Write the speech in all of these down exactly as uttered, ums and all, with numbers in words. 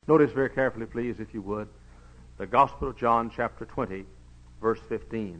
Notice very carefully, please, if you would, the Gospel of John, chapter twenty, verse fifteen.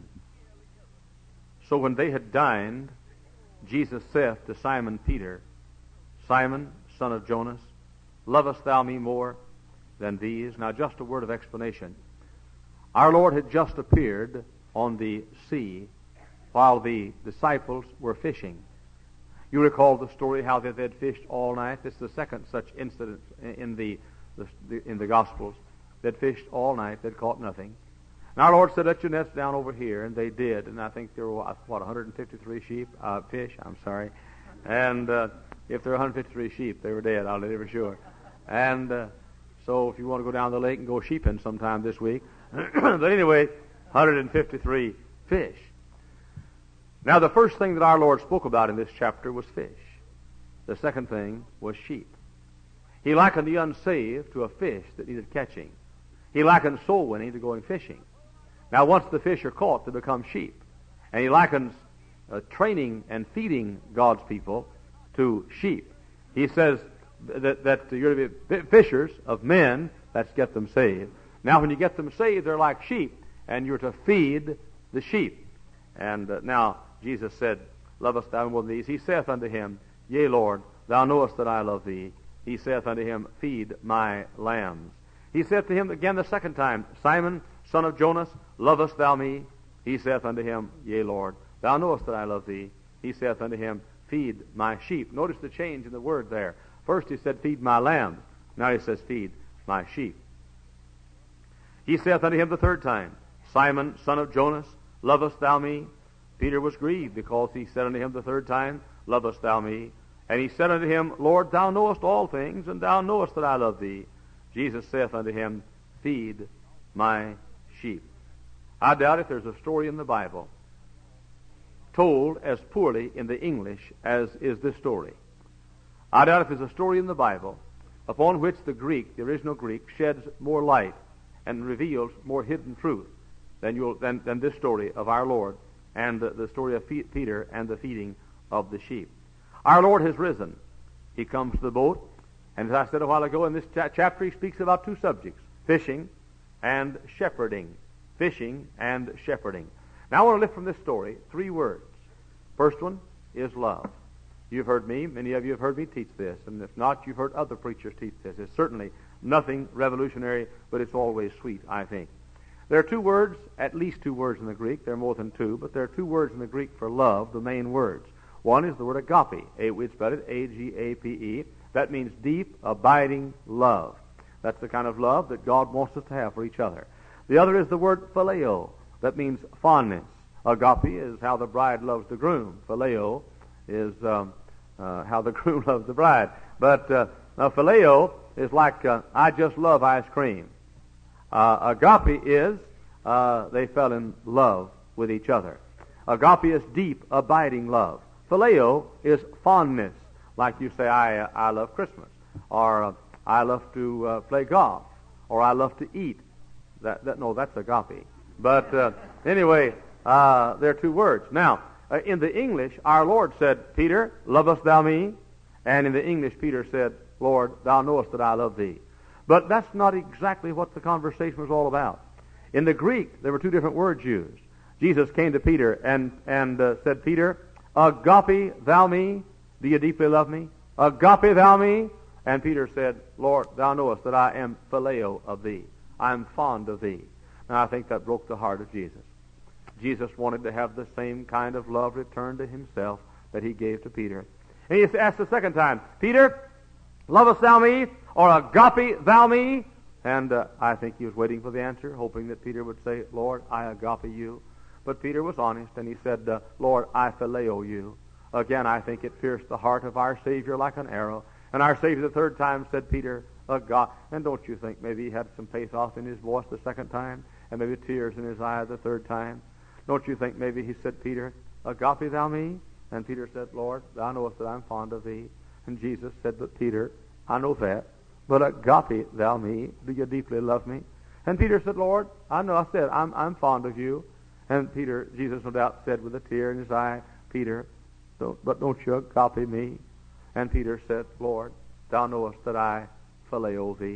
So when they had dined, Jesus saith to Simon Peter, Simon, son of Jonas, lovest thou me more than these? Now, just a word of explanation. Our Lord had just appeared on the sea while the disciples were fishing. You recall the story how they had fished all night. This is the second such incident in the, the in the Gospels. They'd fished all night. They'd caught nothing. And our Lord said, let your nets down over here. And they did. And I think there were, what, one hundred fifty-three sheep, uh, fish, I'm sorry. And uh, if there were one hundred fifty-three sheep, they were dead, I'll tell you for sure. And uh, so if you want to go down the lake and go sheeping sometime this week. But anyway, one hundred fifty-three fish. Now, the first thing that our Lord spoke about in this chapter was fish. The second thing was sheep. He likened the unsaved to a fish that needed catching. He likened soul winning to going fishing. Now, once the fish are caught, they become sheep. And he likens uh, training and feeding God's people to sheep. He says that, that you're to be fishers of men. Let's get them saved. Now, when you get them saved, they're like sheep, and you're to feed the sheep. And uh, now, Jesus said, lovest thou more than these? He saith unto him, Yea, Lord, thou knowest that I love thee. He saith unto him, Feed my lambs. He saith to him again the second time, Simon, son of Jonas, lovest thou me? He saith unto him, Yea, Lord, thou knowest that I love thee. He saith unto him, Feed my sheep. Notice the change in the word there. First he said, Feed my lambs. Now he says, Feed my sheep. He saith unto him the third time, Simon, son of Jonas, lovest thou me? Peter was grieved because he said unto him the third time, Lovest thou me? And he said unto him, Lord, thou knowest all things, and thou knowest that I love thee. Jesus saith unto him, Feed my sheep. I doubt if there's a story in the Bible told as poorly in the English as is this story. I doubt if there's a story in the Bible upon which the Greek, the original Greek, sheds more light and reveals more hidden truth than, you'll, than, than this story of our Lord and the, the story of Peter and the feeding of the sheep. Our Lord has risen. He comes to the boat, and as I said a while ago, in this cha- chapter he speaks about two subjects, fishing and shepherding. Fishing and shepherding. Now I want to lift from this story three words. First one is love. You've heard me, many of you have heard me teach this, and if not, you've heard other preachers teach this. It's certainly nothing revolutionary, but it's always sweet, I think. There are two words, at least two words in the Greek. There are more than two, but there are two words in the Greek for love, the main words. One is the word agape. We spell it A G A P E. That means deep, abiding love. That's the kind of love that God wants us to have for each other. The other is the word phileo. That means fondness. Agape is how the bride loves the groom. Phileo is um, uh, how the groom loves the bride. But uh, now phileo is like, uh, I just love ice cream. Uh, agape is, uh, they fell in love with each other. Agape is deep, abiding love. Phileo is fondness, like you say, I uh, I love Christmas, or uh, I love to uh, play golf, or I love to eat. That, that no, that's agape. But uh, anyway, uh, there are two words. Now, uh, in the English, our Lord said, Peter, lovest thou me? And in the English, Peter said, Lord, thou knowest that I love thee. But that's not exactly what the conversation was all about. In the Greek, there were two different words used. Jesus came to Peter and, and uh, said, Peter, agape thou me? Do you deeply love me? Agape thou me? And Peter said, Lord, thou knowest that I am phileo of thee. I am fond of thee. Now, I think that broke the heart of Jesus. Jesus wanted to have the same kind of love returned to himself that he gave to Peter. And he asked the second time, Peter, lovest thou me? Or agape thou me? And uh, I think he was waiting for the answer, hoping that Peter would say, Lord, I agape you. But Peter was honest, and he said, uh, Lord, I phileo you. Again, I think it pierced the heart of our Savior like an arrow. And our Savior the third time said, Peter, agape. And don't you think maybe he had some pathos in his voice the second time, and maybe tears in his eye the third time? Don't you think maybe he said, Peter, agape thou me? And Peter said, Lord, thou knowest that I'm fond of thee. And Jesus said, but Peter, I know that. But agape thou me, do you deeply love me? And Peter said, Lord, I know, I said, I'm, I'm fond of you. And Peter, Jesus no doubt said with a tear in his eye, Peter, don't, but don't you agape me? And Peter said, Lord, thou knowest that I phileo thee.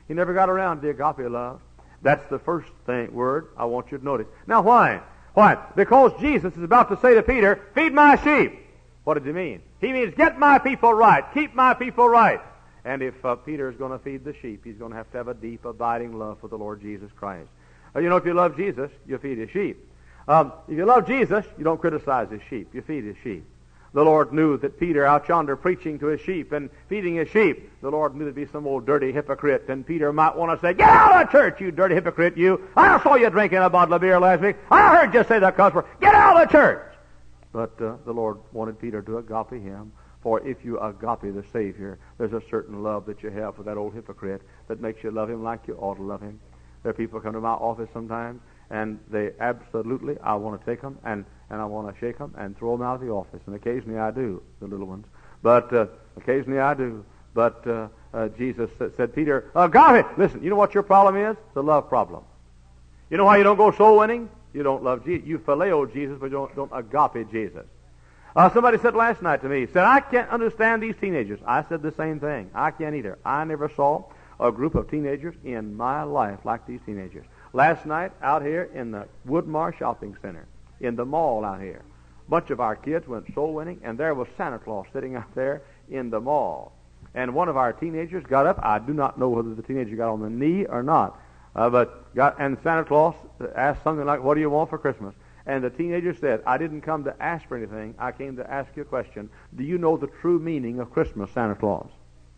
He never got around to the agape love. That's the first thing, word I want you to notice. Now why? Why? Because Jesus is about to say to Peter, feed my sheep. What does he mean? He means get my people right. Keep my people right. And if uh, Peter is going to feed the sheep, he's going to have to have a deep, abiding love for the Lord Jesus Christ. Uh, you know, if you love Jesus, you feed his sheep. Um, if you love Jesus, you don't criticize his sheep. You feed his sheep. The Lord knew that Peter out yonder preaching to his sheep and feeding his sheep, the Lord knew there'd be some old dirty hypocrite, and Peter might want to say, get out of church, you dirty hypocrite, you. I saw you drinking a bottle of beer last week. I heard you say that cuss word. Get out of church. But uh, the Lord wanted Peter to agape him, for if you agape the Savior, there's a certain love that you have for that old hypocrite that makes you love him like you ought to love him. There are people come to my office sometimes, and they absolutely, I want to take them, and, and I want to shake them and throw them out of the office. And occasionally I do, the little ones. But uh, occasionally I do. But uh, uh, Jesus said, said Peter, agape! Listen, you know what your problem is? It's a love problem. You know why you don't go soul winning? You don't love Jesus. You phileo Jesus, but you don't, don't agape Jesus. Uh, somebody said last night to me, said, I can't understand these teenagers. I said the same thing. I can't either. I never saw a group of teenagers in my life like these teenagers. Last night, out here in the Woodmar Shopping Center, in the mall out here, a bunch of our kids went soul winning, and there was Santa Claus sitting out there in the mall. And one of our teenagers got up. I do not know whether the teenager got on the knee or not, uh, but got, and Santa Claus asked something like, what do you want for Christmas? And the teenager said, I didn't come to ask for anything. I came to ask you a question. Do you know the true meaning of Christmas, Santa Claus?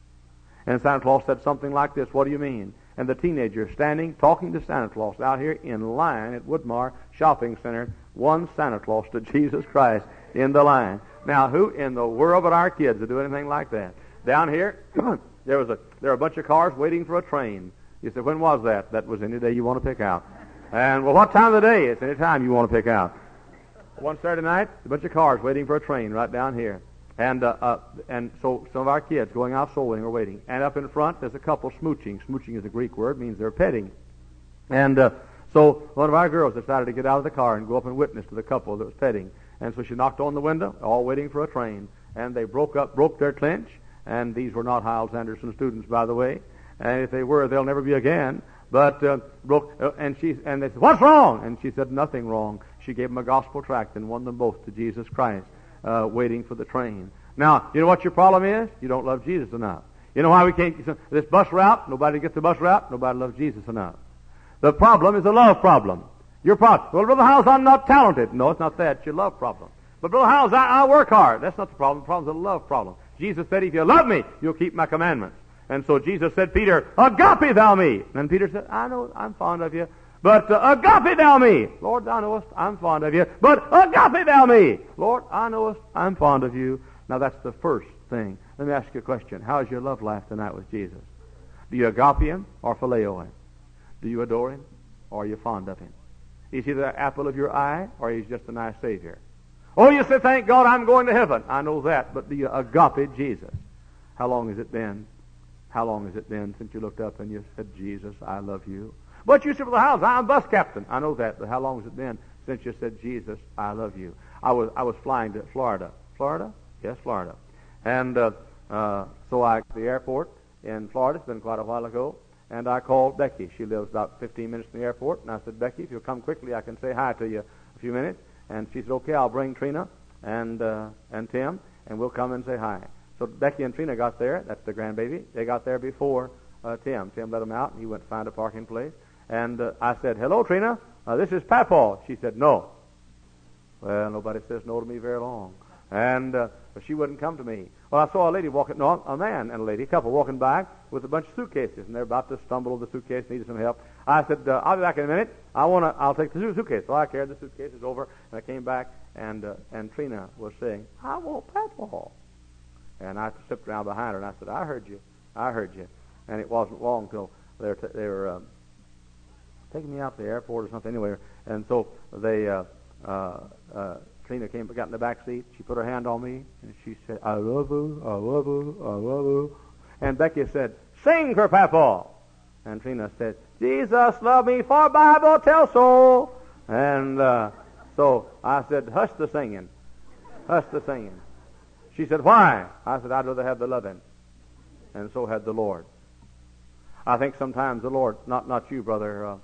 And Santa Claus said something like this, what do you mean? And the teenager standing, talking to Santa Claus out here in line at Woodmar Shopping Center, won Santa Claus to Jesus Christ in the line. Now, who in the world but our kids would do anything like that? Down here, there was a there were a bunch of cars waiting for a train. You said, when was that? That was any day you want to pick out. And, well, what time of the day? It's any time you want to pick out. One Saturday night, a bunch of cars waiting for a train right down here. And uh, uh, and so some of our kids going out soul winning are waiting. And up in front, there's a couple smooching. Smooching is a Greek word, means they're petting. And uh, so one of our girls decided to get out of the car and go up and witness to the couple that was petting. And so she knocked on the window, all waiting for a train. And they broke up, broke their clinch. And these were not Hiles Anderson students, by the way. And if they were, they'll never be again. But uh, broke, uh, and she and they said, what's wrong? And she said, nothing wrong. She gave them a gospel tract and won them both to Jesus Christ. Uh, waiting for the train. Now, you know what your problem is? You don't love Jesus enough. You know why we can't, this bus route, nobody gets the bus route, nobody loves Jesus enough. The problem is a love problem. Your problem, well, Brother Howes, I'm not talented. No, it's not that, it's your love problem. But Brother Howes, I, I work hard. That's not the problem, the problem's a love problem. Jesus said, if you love me, you'll keep my commandments. And so Jesus said, Peter, agape thou me. And Peter said, I know, I'm fond of you. But uh, agape thou me. Lord, thou knowest I'm fond of you. But agape thou me. Lord, I knowest I'm fond of you. Now that's the first thing. Let me ask you a question. How's your love life tonight with Jesus? Do you agape him or phileo him? Do you adore him or are you fond of him? Is he the apple of your eye or he's just a nice Savior? Oh, you say, thank God I'm going to heaven. I know that. But do you agape Jesus? How long has it been? How long has it been since you looked up and you said, Jesus, I love you? But you said, well, the house, I'm bus captain. I know that, but how long has it been since you said, Jesus, I love you? I was I was flying to Florida. Florida? Yes, Florida. And uh, uh, so I the airport in Florida. It's been quite a while ago. And I called Becky. She lives about fifteen minutes from the airport. And I said, Becky, if you'll come quickly, I can say hi to you a few minutes. And she said, okay, I'll bring Trina and uh, and Tim, and we'll come and say hi. So Becky and Trina got there. That's the grandbaby. They got there before uh, Tim. Tim let them out, and he went to find a parking place. And uh, I said, hello, Trina. Uh, this is Papaw. She said, no. Well, nobody says no to me very long. And uh, she wouldn't come to me. Well, I saw a lady walking, no, a man and a lady, a couple walking by with a bunch of suitcases, and they're about to stumble over the suitcase, needed some help. I said, uh, I'll be back in a minute. I want to, I'll take the suitcase. So I carried the suitcases over, and I came back, and uh, and Trina was saying, I want Papaw. And I slipped around behind her, and I said, I heard you. I heard you. And it wasn't long till they were, t- they were um, taking me out to the airport or something anyway. And so they, uh, uh, uh, Trina came, got in the back seat. She put her hand on me, and she said, I love you, I love you, I love you. And Becky said, sing for Papaw. And Trina said, Jesus love me, for Bible tells so. And uh, so I said, hush the singing. Hush the singing. She said, why? I said, I'd rather have the loving. And so had the Lord. I think sometimes the Lord, not not you, Brother uh,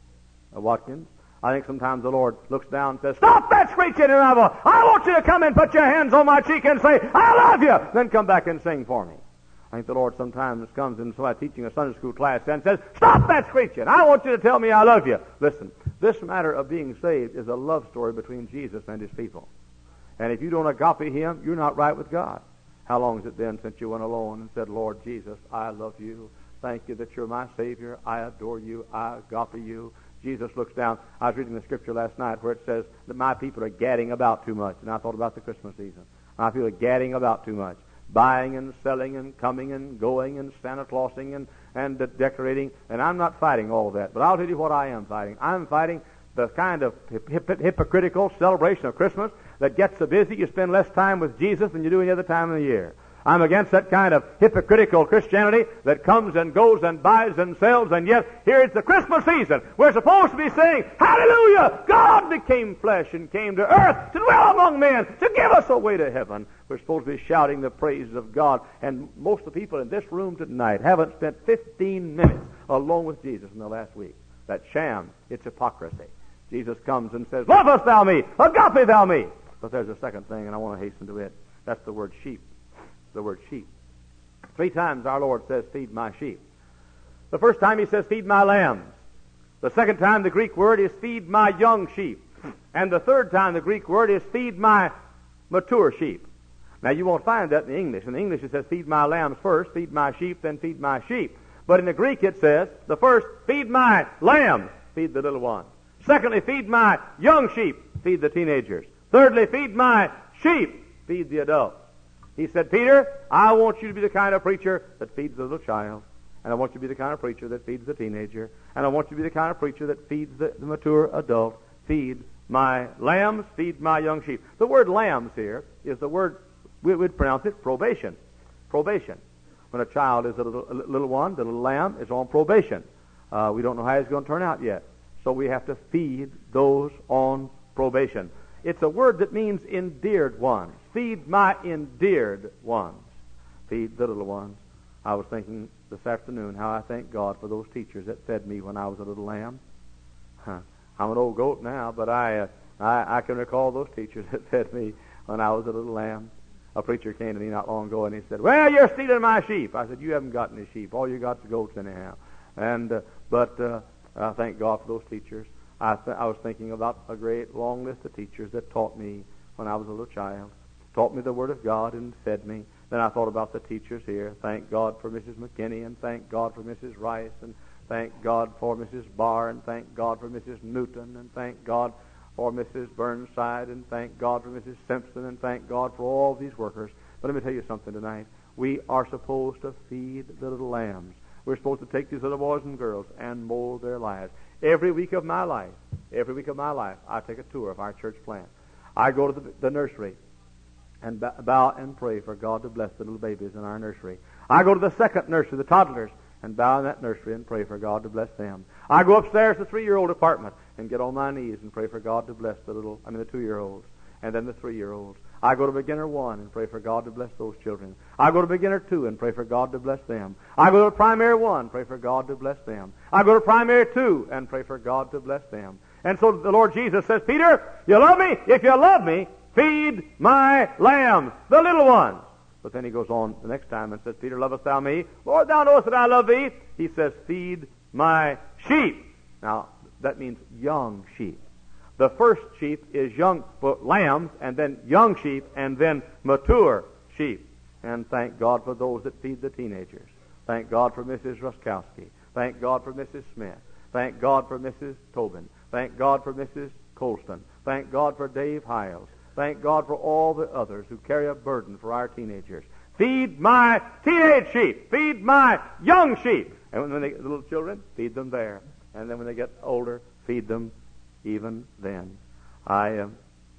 uh, Watkins, I think sometimes the Lord looks down and says, "Stop that screeching!" And I, will, I want you to come and put your hands on my cheek and say, "I love you." Then come back and sing for me. I think the Lord sometimes comes in somebody teaching a Sunday school class and says, "Stop that screeching! I want you to tell me I love you." Listen, this matter of being saved is a love story between Jesus and His people. And if you don't agape Him, you're not right with God. How long has it been since you went alone and said, "Lord Jesus, I love you. Thank you that you're my Savior. I adore you. I agape you." Jesus looks down. I was reading the scripture last night where it says that my people are gadding about too much. And I thought about the Christmas season. My people are gadding about too much. Buying and selling and coming and going and Santa Clausing and, and uh, decorating. And I'm not fighting all of that. But I'll tell you what I am fighting. I'm fighting the kind of hip- hypocritical celebration of Christmas that gets so busy you spend less time with Jesus than you do any other time of the year. I'm against that kind of hypocritical Christianity that comes and goes and buys and sells, and yet here it's the Christmas season. We're supposed to be saying, "Hallelujah! God became flesh and came to earth to dwell among men, to give us a way to heaven." We're supposed to be shouting the praises of God, and most of the people in this room tonight haven't spent fifteen minutes alone with Jesus in the last week. That's sham. It's hypocrisy. Jesus comes and says, "Lovest thou me? Agape thou me?" But there's a second thing, and I want to hasten to it. That's the word sheep. The word sheep. Three times our Lord says, "Feed my sheep." The first time He says, "Feed my lambs." The second time the Greek word is, "Feed my young sheep." And the third time the Greek word is, "Feed my mature sheep." Now you won't find that in the English. In the English it says, "Feed my lambs first, feed my sheep, then feed my sheep." But in the Greek it says, the first, "Feed my lambs," feed the little ones. Secondly, "Feed my young sheep," feed the teenagers. Thirdly, "Feed my sheep," feed the adults. He said, "Peter, I want you to be the kind of preacher that feeds the little child. And I want you to be the kind of preacher that feeds the teenager. And I want you to be the kind of preacher that feeds the, the mature adult. Feed my lambs, feed my young sheep." The word lambs here is the word, we would pronounce it probation. Probation. When a child is a little, a little one, the little lamb is on probation. Uh, we don't know how he's going to turn out yet. So we have to feed those on probation. It's a word that means endeared ones. Feed my endeared ones. Feed the little ones. I was thinking this afternoon how I thank God for those teachers that fed me when I was a little lamb. Huh. I'm an old goat now, but I, uh, I I can recall those teachers that fed me when I was a little lamb. A preacher came to me not long ago and he said, "Well, you're stealing my sheep." I said, "You haven't got any sheep. All you got is goats anyhow." And uh, but uh, I thank God for those teachers. I, th- I was thinking about a great long list of teachers that taught me when I was a little child, taught me the Word of God and fed me. Then I thought about the teachers here. Thank God for Missus McKinney, and thank God for Missus Rice, and thank God for Missus Barr, and thank God for Missus Newton, and thank God for Missus Burnside, and thank God for Missus Simpson, and thank God for all these workers. But let me tell you something tonight. We are supposed to feed the little lambs. We're supposed to take these little boys and girls and mold their lives. Every week of my life, every week of my life, I take a tour of our church plant. I go to the, the nursery and bow and pray for God to bless the little babies in our nursery. I go to the second nursery, the toddlers, and bow in that nursery and pray for God to bless them. I go upstairs to the three-year-old apartment and get on my knees and pray for God to bless the little, I mean the two-year-olds, and then the three-year-olds. I go to beginner one and pray for God to bless those children. I go to beginner two and pray for God to bless them. I go to primary one, pray for God to bless them. I go to primary two and pray for God to bless them. And so the Lord Jesus says, "Peter, you love me? If you love me, feed my lambs, the little ones." But then he goes on the next time and says, "Peter, lovest thou me? Lord, thou knowest that I love thee." He says, "Feed my sheep." Now, that means young sheep. The first sheep is young well, lambs, and then young sheep, and then mature sheep. And thank God for those that feed the teenagers. Thank God for Missus Ruskowski. Thank God for Missus Smith. Thank God for Missus Tobin. Thank God for Missus Colston. Thank God for Dave Hiles. Thank God for all the others who carry a burden for our teenagers. Feed my teenage sheep. Feed my young sheep. And when they get little children, feed them there. And then when they get older, feed them even then. I uh,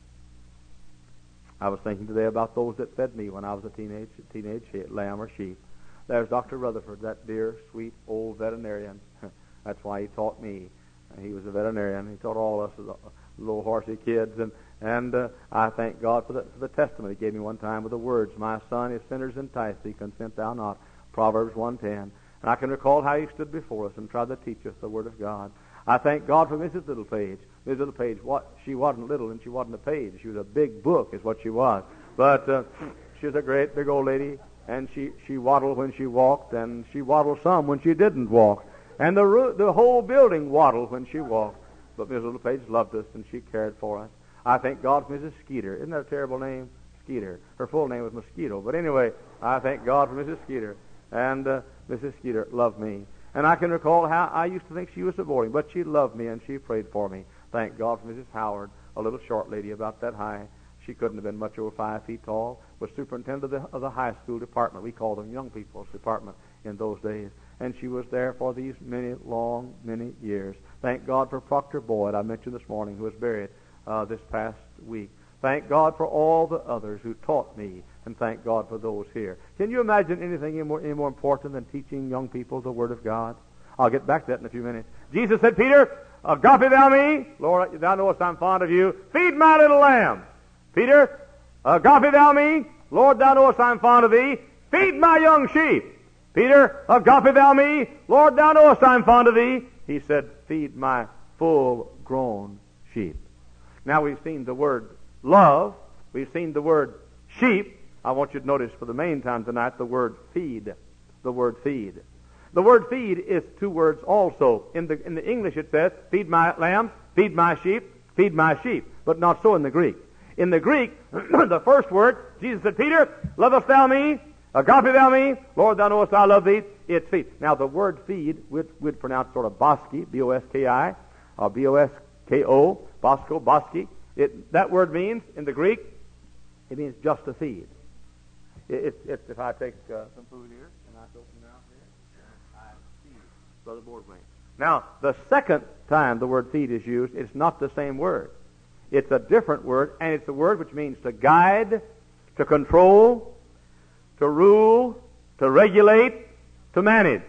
I was thinking today about those that fed me when I was a teenage teenage lamb or sheep. There's Doctor Rutherford, that dear, sweet, old veterinarian. That's why he taught me. He was a veterinarian. He taught all of us little horsey kids. And, and uh, I thank God for the, for the testimony he gave me one time with the words, "My son, if sinners entice thee, consent thou not." Proverbs one ten. And I can recall how he stood before us and tried to teach us the Word of God. I thank God for Missus Littlepage. Missus Littlepage, what, she wasn't little and she wasn't a page. She was a big book is what she was. But uh, she was a great big old lady, and she, she waddled when she walked, and she waddled some when she didn't walk. And the ro- the whole building waddled when she walked. But Missus Littlepage loved us, and she cared for us. I thank God for Missus Skeeter. Isn't that a terrible name? Skeeter. Her full name was Mosquito. But anyway, I thank God for Missus Skeeter. And uh, Missus Skeeter loved me. And I can recall how I used to think she was so boring, but she loved me and she prayed for me. Thank God for Missus Howard, a little short lady about that high. She couldn't have been much over five feet tall, was superintendent of the, of the high school department. We called them young people's department in those days. And she was there for these many, long, many years. Thank God for Proctor Boyd, I mentioned this morning, who was buried uh, this past week. Thank God for all the others who taught me, and thank God for those here. Can you imagine anything any more, any more important than teaching young people the Word of God? I'll get back to that in a few minutes. Jesus said, Peter, agape thou me, Lord, thou knowest I'm fond of you. Feed my little lamb. Peter, agape thou me, Lord, thou knowest I'm fond of thee. Feed my young sheep. Peter, agape thou me, Lord, thou knowest I'm fond of thee. He said, feed my full-grown sheep. Now we've seen the word love. We've seen the word sheep. I want you to notice for the main time tonight the word feed. The word feed. The word feed is two words also. In the in the English it says, feed my lambs, feed my sheep, feed my sheep. But not so in the Greek. In the Greek, the first word, Jesus said, Peter, lovest thou me? Agape thou me? Lord, thou knowest I love thee. It's feed. Now the word feed, we'd, we'd pronounce sort of boski, B O S K I, or B O S K O, bosco, boski. It, that word means, in the Greek, it means just to feed. It, it, it's if I take uh, some food here, and I open it out here, I feed Brother Boardway. Now, the second time the word feed is used, it's not the same word. It's a different word, and it's a word which means to guide, to control, to rule, to regulate, to manage.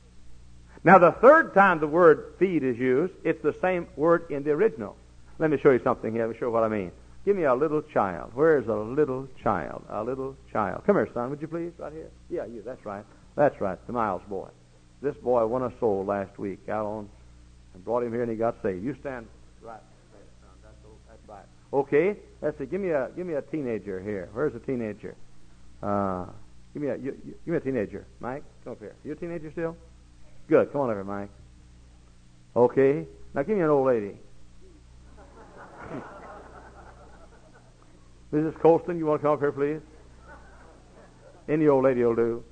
Now, the third time the word feed is used, it's the same word in the original. Let me show you something here. Let me show you what I mean. Give me a little child. Where is a little child? A little child. Come here, son, would you please? Right here. Yeah, you. That's right. That's right. The Miles boy. This boy won a soul last week out on, and brought him here, and he got saved. You stand right there, son. That's, that's right. Okay. Let's see. Give me a give me a teenager here. Where's a teenager? Uh, give me a you, you, give me a teenager, Mike. Come up here. You a teenager still? Good. Come on over, Mike. Okay. Now give me an old lady. Missus Colston, you want to come up here, please? Any old lady will do.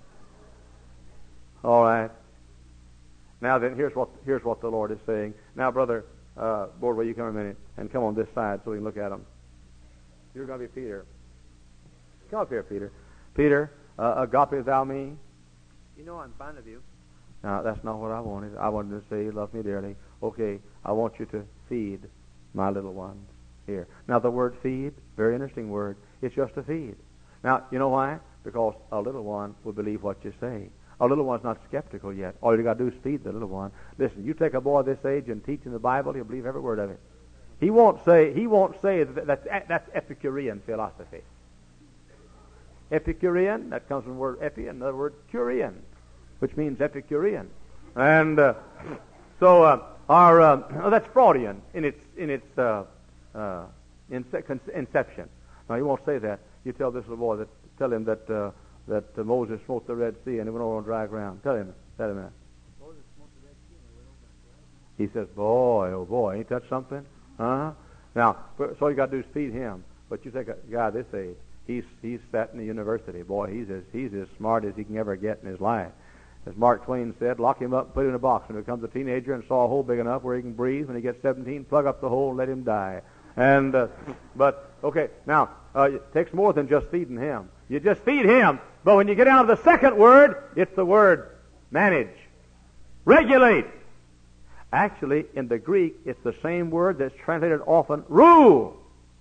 All right. Now then, here's what here's what the Lord is saying. Now, Brother uh, Boardway, you come a minute and come on this side so we can look at them. You're going to be Peter. Come up here, Peter. Peter, uh, agape thou me. You know I'm fond of you. Now, that's not what I wanted. I wanted to say you love me dearly. Okay, I want you to feed my little ones. Here. Now, the word feed, very interesting word. It's just a feed. Now, you know why? Because a little one will believe what you say. A little one's not skeptical yet. All you got to do is feed the little one. Listen, you take a boy this age and teach him the Bible, he'll believe every word of it. He won't say he won't say that that's, that's Epicurean philosophy. Epicurean, that comes from the word epi, and the word Curean, which means Epicurean. And uh, so uh, our uh, oh, that's Freudian in its in its uh, Uh, inception. Now, you won't say that. You tell this little boy that tell him that uh, that uh, Moses smote the Red Sea and he went over on dry ground. Tell him. Tell him that. Moses smote the Red Sea and he went over on dry ground. He says, "Boy, oh boy, ain't that something?" Huh? Now, so all you got to do is feed him. But you take a guy this age. He's he's sat in the university. Boy, he's as he's as smart as he can ever get in his life. As Mark Twain said, lock him up, put him in a box. When he becomes a teenager and saw a hole big enough where he can breathe, when he gets seventeen, plug up the hole and let him die. And uh, but okay, now uh, it takes more than just feeding him. You just feed him, but when you get down to the second word, it's the word manage, regulate. Actually, in the Greek, it's the same word that's translated often rule.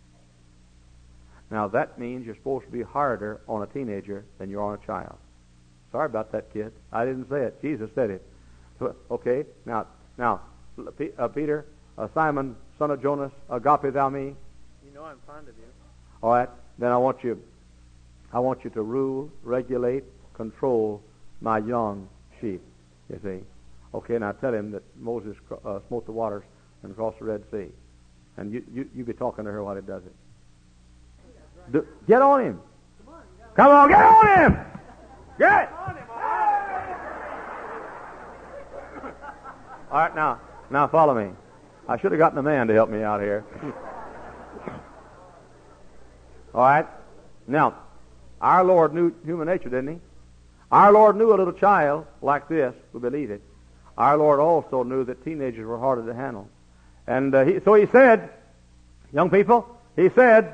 Now that means you're supposed to be harder on a teenager than you're on a child. Sorry about that, kid. I didn't say it. Jesus said it. Okay, now now uh, Peter, uh, Simon, son of Jonas, agape thou me. You know I'm fond of you. All right. Then I want you, I want you to rule, regulate, control my young sheep, you see. Okay, now tell him that Moses uh, smote the waters and crossed the Red Sea. And you, you, you be talking to her while he does it. Do, get on him. Come on, get on him! Get! All right, now, now follow me. I should have gotten a man to help me out here. All right? Now, our Lord knew human nature, didn't he? Our Lord knew a little child like this would believe it. Our Lord also knew that teenagers were harder to handle. And uh, he, so he said, young people, he said,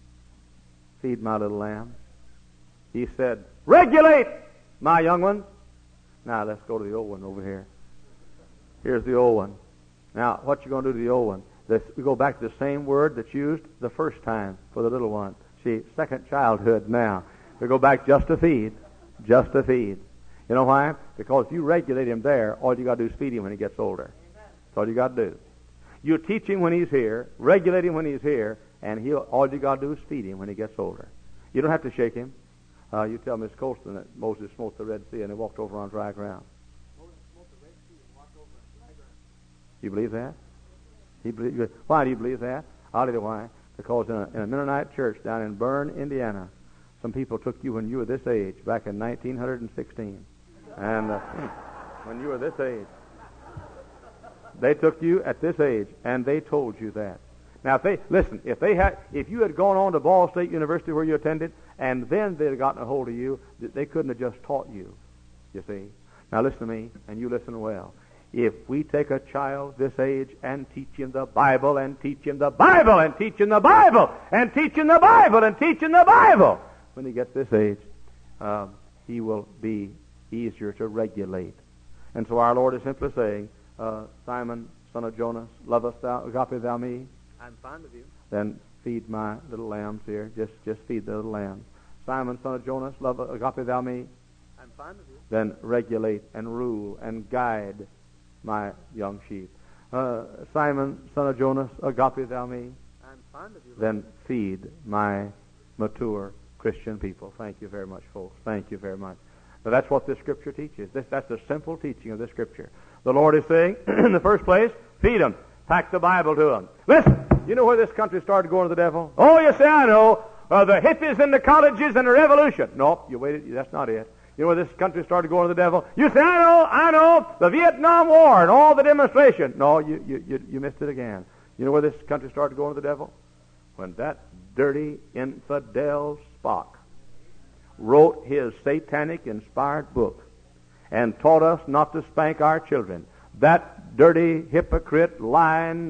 feed my little lamb. He said, regulate my young ones. Now, let's go to the old one over here. Here's the old one. Now, what you going to do to the old one? This, we go back to the same word that's used the first time for the little one. See, second childhood now. We go back just to feed. Just to feed. You know why? Because if you regulate him there, all you got to do is feed him when he gets older. That's all you got to do. You teach him when he's here, regulate him when he's here, and he'll, all you got to do is feed him when he gets older. You don't have to shake him. Uh, you tell Miss Colston that Moses smote the Red Sea and he walked over on dry ground. Moses smote the Red Sea and walked over on dry ground. You believe that? He believe, why do you believe that? I'll tell you why. Because in a, in a Mennonite church down in Bern, Indiana, some people took you when you were this age, back in nineteen sixteen. And uh, when you were this age, they took you at this age, and they told you that. Now, if they listen, if they had, if you had gone on to Ball State University where you attended, and then they'd have gotten a hold of you, they couldn't have just taught you. You see. Now, listen to me, and you listen well. If we take a child this age and teach him the Bible, and teach him the Bible, and teach him the Bible, and teach him the Bible, and teach him the Bible, when he gets this age, uh, he will be easier to regulate. And so our Lord is simply saying, uh, Simon, son of Jonas, lovest thou, agape thou me? I'm fond of you. Then feed my little lambs here. Just just feed the little lambs. Simon, son of Jonas, love, agape thou me? I'm fond of you. Then regulate and rule and guide my young sheep. Uh, Simon, son of Jonas, agape thou me? I'm fond of you. Then feed my mature Christian people. Thank you very much, folks. Thank you very much. Now, that's what this Scripture teaches. This, that's the simple teaching of this Scripture. The Lord is saying, in the first place, feed them. Pack the Bible to them. Listen, you know where this country started going to the devil? Oh, you say, I know. Uh, the hippies and the colleges and the revolution. Nope, you waited. That's not it. You know where this country started going to the devil? You say, I know, I know. The Vietnam War and all the demonstration. No, you, you, you, you missed it again. You know where this country started going to the devil? When that dirty infidel Spock wrote his satanic-inspired book and taught us not to spank our children. That dirty, hypocrite, lying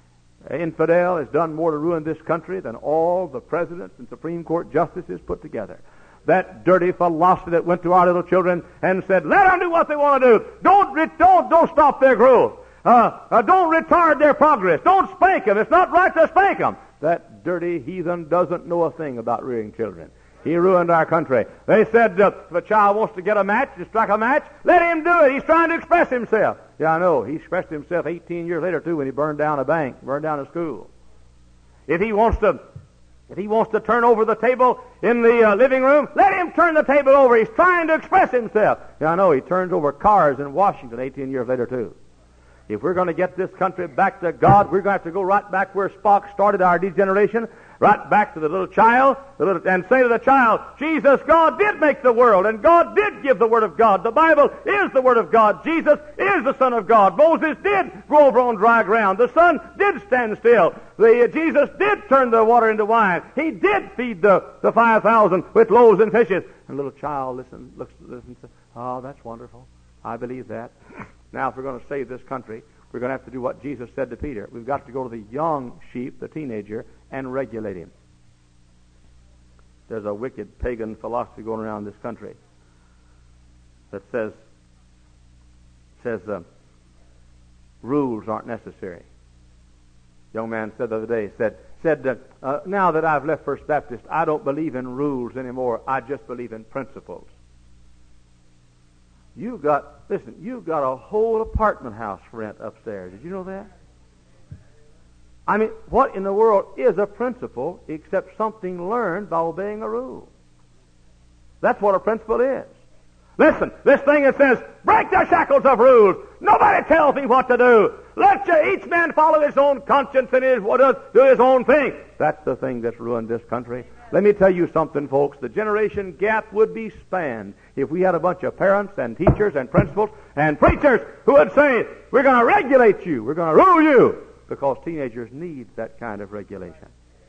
infidel has done more to ruin this country than all the presidents and Supreme Court justices put together. That dirty philosophy that went to our little children and said, let them do what they want to do. Don't, re- don't, don't stop their growth. Uh, uh, don't retard their progress. Don't spank them. It's not right to spank them. That dirty heathen doesn't know a thing about rearing children. He ruined our country. They said, uh, if a child wants to get a match, to strike a match, let him do it. He's trying to express himself. Yeah, I know. He expressed himself eighteen years later, too, when he burned down a bank, burned down a school. If he wants to, if he wants to turn over the table in the uh, living room, let him turn the table over. He's trying to express himself. Yeah, I know. He turns over cars in Washington eighteen years later, too. If we're going to get this country back to God, we're going to have to go right back where Spock started our degeneration, right back to the little child, the little, and say to the child, Jesus, God did make the world, and God did give the Word of God. The Bible is the Word of God. Jesus is the Son of God. Moses did go over on dry ground. The sun did stand still. The, uh, Jesus did turn the water into wine. He did feed the, the five thousand with loaves and fishes. And the little child listen, looks, listens, oh, that's wonderful. I believe that. Now, if we're going to save this country, we're going to have to do what Jesus said to Peter. We've got to go to the young sheep, the teenager, and regulate him. There's a wicked pagan philosophy going around this country that says says uh, rules aren't necessary. A young man said the other day, said, said uh, uh, now that I've left First Baptist, I don't believe in rules anymore. I just believe in principles. You've got, listen, you've got a whole apartment house for rent upstairs. Did you know that? I mean, what in the world is a principle except something learned by obeying a rule? That's what a principle is. Listen, this thing that says, break the shackles of rules. Nobody tells me what to do. Let you, each man follow his own conscience and his, do his own thing. That's the thing that's ruined this country. Let me tell you something, folks. The generation gap would be spanned if we had a bunch of parents and teachers and principals and preachers who would say, we're going to regulate you, we're going to rule you, because teenagers need that kind of regulation.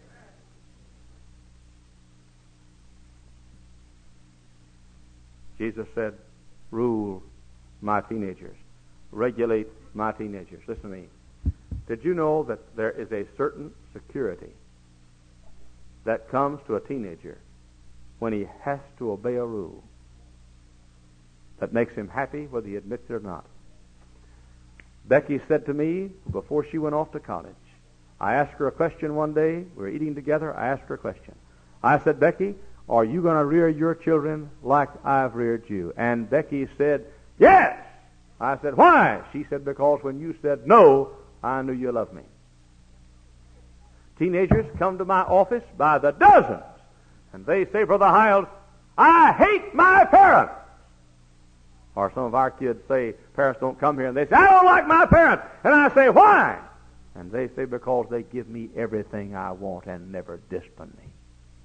Jesus said, rule my teenagers. Regulate my teenagers. Listen to me. Did you know that there is a certain security that comes to a teenager when he has to obey a rule that makes him happy whether he admits it or not? Becky said to me before she went off to college, I asked her a question one day. We were eating together. I asked her a question. I said, Becky, are you going to rear your children like I've reared you? And Becky said, yes. I said, why? She said, because when you said no, I knew you loved me. Teenagers come to my office by the dozens, and they say, Brother Hiles, I hate my parents. Or some of our kids say, parents don't come here, and they say, I don't like my parents. And I say, why? And they say, because they give me everything I want and never discipline me.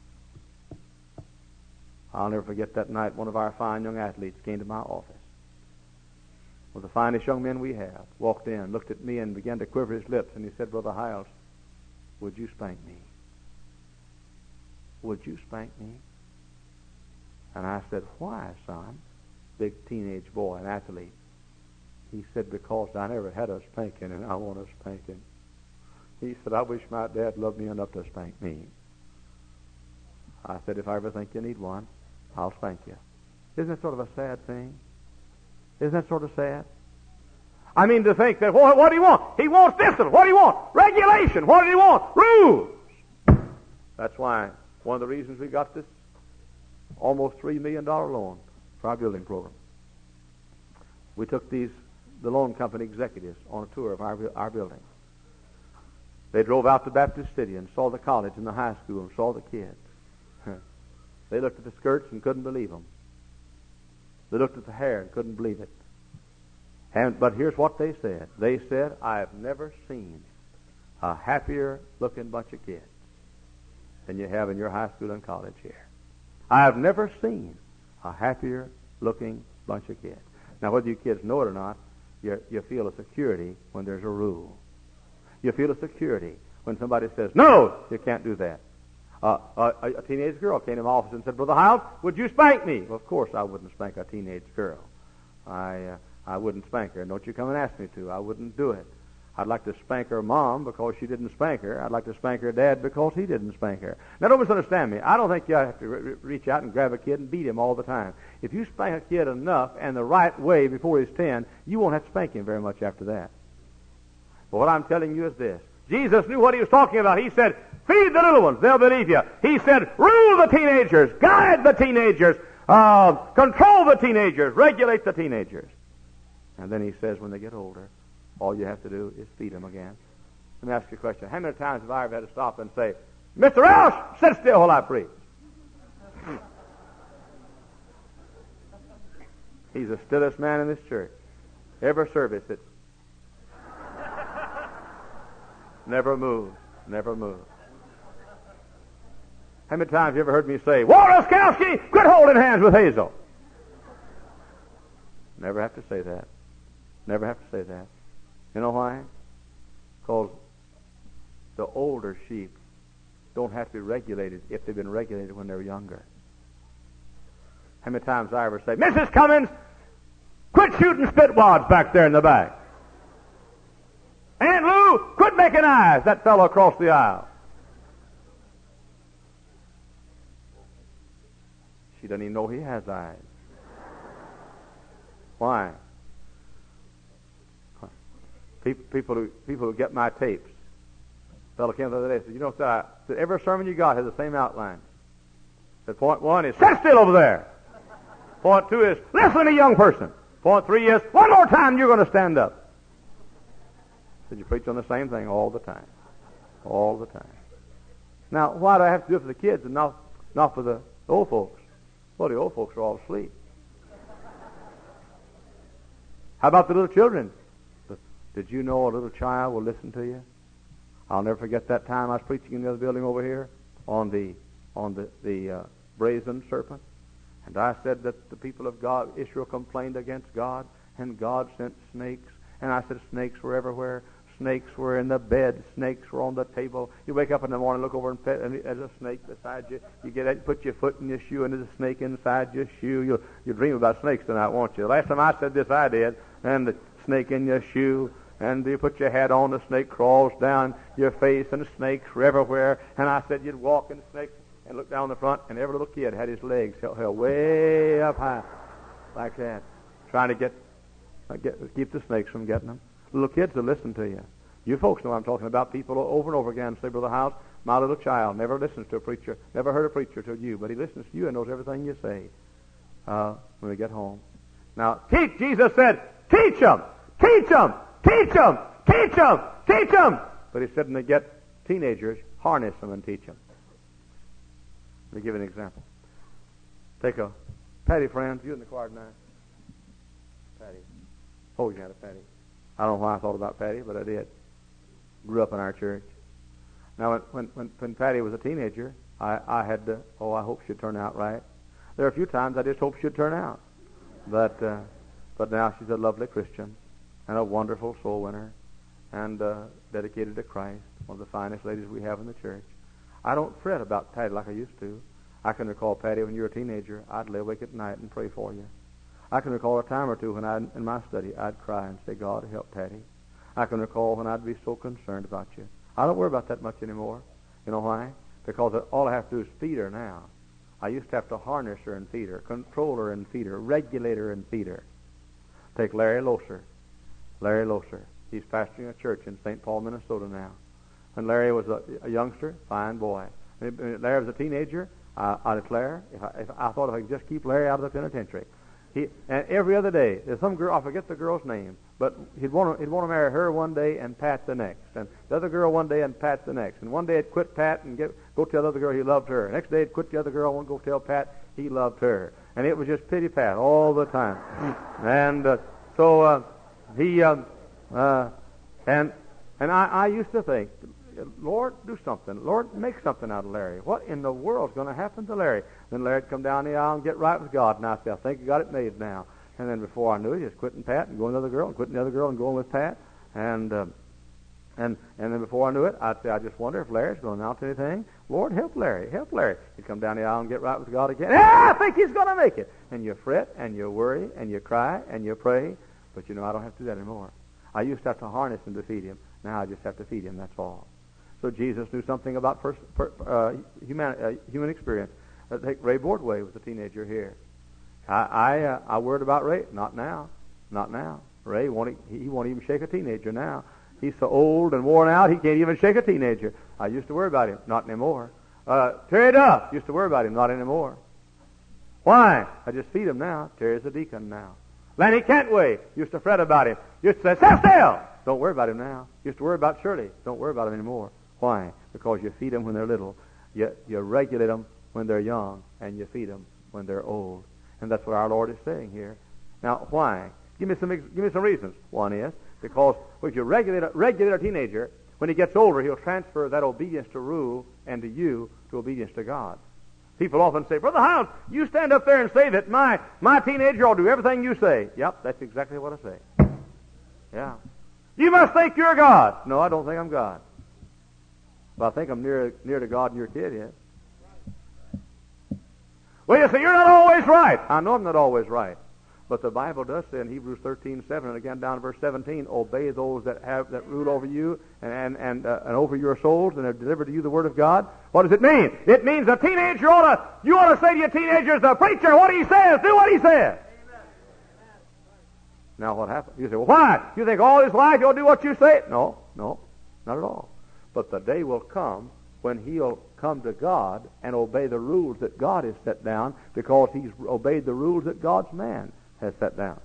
I'll never forget that night one of our fine young athletes came to my office. One of the finest young men we have. Walked in, looked at me, and began to quiver his lips, and he said, Brother Hiles, would you spank me? Would you spank me? And I said, why, son? Big teenage boy, an athlete. He said, because I never had a spanking, and I want a spanking. He said, I wish my dad loved me enough to spank me. I said, if I ever think you need one, I'll spank you. Isn't that sort of a sad thing? Isn't that sort of sad? I mean, to think that, what, what do he want? He wants discipline. What do he want? Regulation. What do he want? Rules. That's why one of the reasons we got this almost three million dollars loan for our building program. We took these, the loan company executives on a tour of our, our building. They drove out to Baptist City and saw the college and the high school and saw the kids. They looked at the skirts and couldn't believe them. They looked at the hair and couldn't believe it. And, but here's what they said. They said, I have never seen a happier looking bunch of kids than you have in your high school and college here. I have never seen a happier looking bunch of kids. Now, whether you kids know it or not, you, you feel a security when there's a rule. You feel a security when somebody says, no, you can't do that. Uh, a, a teenage girl came to my office and said, Brother Hiles, would you spank me? Well, of course I wouldn't spank a teenage girl. I uh, I wouldn't spank her. Don't you come and ask me to. I wouldn't do it. I'd like to spank her mom because she didn't spank her. I'd like to spank her dad because he didn't spank her. Now, don't misunderstand me. I don't think you have to re- reach out and grab a kid and beat him all the time. If you spank a kid enough and the right way before he's ten, you won't have to spank him very much after that. But what I'm telling you is this. Jesus knew what he was talking about. He said, feed the little ones, they'll believe you. He said, rule the teenagers, guide the teenagers, uh, control the teenagers, regulate the teenagers. And then he says, when they get older, all you have to do is feed them again. Let me ask you a question. How many times have I ever had to stop and say, Mister Roush, sit still while I preach? He's the stillest man in this church. Every service, it's never moves, never moves. How many times have you ever heard me say, Waraskowski, quit holding hands with Hazel? Never have to say that. Never have to say that. You know why? Because the older sheep don't have to be regulated if they've been regulated when they're younger. How many times I ever say, Missus Cummins, quit shooting spitwads back there in the back. Aunt Lou, quit making eyes, that fellow across the aisle. She doesn't even know he has eyes. Why? People who, people who get my tapes. A fellow came the other day and said, you know, sir, said, every sermon you got has the same outline. Said, point one is, sit still over there. Point two is, listen to a young person. Point three is, one more time you're going to stand up. Said, you preach on the same thing all the time. All the time. Now, why do I have to do it for the kids and not, not for the old folks? Well, the old folks are all asleep. How about the little children? Did you know a little child will listen to you? I'll never forget that time I was preaching in the other building over here on the on the the uh, brazen serpent, and I said that the people of God, Israel, complained against God, and God sent snakes. And I said snakes were everywhere. Snakes were in the bed. Snakes were on the table. You wake up in the morning, look over and pet, and there's a snake beside you. You get out, put your foot in your shoe, and there's a snake inside your shoe. You'll you dream about snakes tonight, won't you? The last time I said this, I did. And the snake in your shoe. And you put your hat on, the snake crawls down your face, and the snakes were everywhere. And I said you'd walk in the snake and look down the front, and every little kid had his legs held, held way up high, like that, trying to get, uh, get keep the snakes from getting them. Little kids will listen to you. You folks know what I'm talking about. People over and over again say, Brother House, my little child never listens to a preacher, never heard a preacher till you, but he listens to you and knows everything you say uh, when we get home. Now, teach, Jesus said, teach them, teach them. Teach them! Teach them! Teach them! But he said when they get teenagers, harness them and teach them. Let me give you an example. Take a Patty friend, you in the choir tonight. Patty. Hold your hand up, Patty. I don't know why I thought about Patty, but I did. Grew up in our church. Now, when when, when, when Patty was a teenager, I, I had to, oh, I hope she'd turn out right. There are a few times I just hope she'd turn out. But, uh, but now she's a lovely Christian and a wonderful soul winner, and uh, dedicated to Christ, one of the finest ladies we have in the church. I don't fret about Patty like I used to. I can recall, Patty, when you were a teenager, I'd lay awake at night and pray for you. I can recall a time or two when I, in my study, I'd cry and say, God, help Patty. I can recall when I'd be so concerned about you. I don't worry about that much anymore. You know why? Because all I have to do is feed her now. I used to have to harness her and feed her, control her and feed her, regulate her and feed her. Take Larry Loser. Larry Loser. He's pastoring a church in Saint Paul, Minnesota now. When Larry was a, a youngster, fine boy. When Larry was a teenager, I, I declare, if I, if I thought if I could just keep Larry out of the penitentiary. He, and every other day, there's some girl, I forget the girl's name, but he'd want to he'd want to marry her one day and Pat the next. And the other girl one day and Pat the next. And one day he'd quit Pat and get, go tell the other girl he loved her. Next day he'd quit the other girl and go tell Pat he loved her. And it was just pity Pat all the time. And uh, so... Uh, He, um, uh, and and I, I used to think, Lord, do something. Lord, make something out of Larry. What in the world's going to happen to Larry? Then Larry'd come down the aisle and get right with God, and I'd say, I think you got it made now. And then before I knew it, he was quitting Pat and going to the other girl, and quitting the other girl and going with Pat. And um, and and then before I knew it, I'd say, I just wonder if Larry's going to announce anything. Lord, help Larry, help Larry. He'd come down the aisle and get right with God again. Ah, I think he's going to make it. And you fret, and you worry, and you cry, and you pray. But you know, I don't have to do that anymore. I used to have to harness him to feed him. Now I just have to feed him, that's all. So Jesus knew something about first, per, uh, human, uh, human experience. Uh, take Ray Bordway was a teenager here. I I, uh, I worried about Ray. Not now. Not now. Ray won't, he won't even shake a teenager now. He's so old and worn out, he can't even shake a teenager. I used to worry about him. Not anymore. Uh, Terry Duff used to worry about him. Not anymore. Why? I just feed him now. Terry's a deacon now. Lanny Cantway used to fret about him. Used to say, sit still! Don't worry about him now. Used to worry about Shirley. Don't worry about him anymore. Why? Because you feed them when they're little. You, you regulate them when they're young, and you feed them when they're old. And that's what our Lord is saying here. Now, why? Give me some give me some reasons. One is because if you regulate a, regulate a teenager, when he gets older, he'll transfer that obedience to rule and to you to obedience to God. People often say, Brother Hiles, you stand up there and say that my, my teenager will do everything you say. Yep, that's exactly what I say. Yeah. You must think you're God. No, I don't think I'm God. But I think I'm near near to God and your kid is. Well, you say, you're not always right. I know I'm not always right. But the Bible does say in Hebrews thirteen seven, and again down in verse seventeen, obey those that have that rule over you and and and, uh, and over your souls and have delivered to you the word of God. What does it mean? It means a teenager ought to, you ought to say to your teenagers, the preacher, what he says, do what he says. Amen. Now what happens? You say, well, why? You think all his life you'll do what you say? No, no, not at all. But the day will come when he'll come to God and obey the rules that God has set down because he's obeyed the rules that God's man has set down.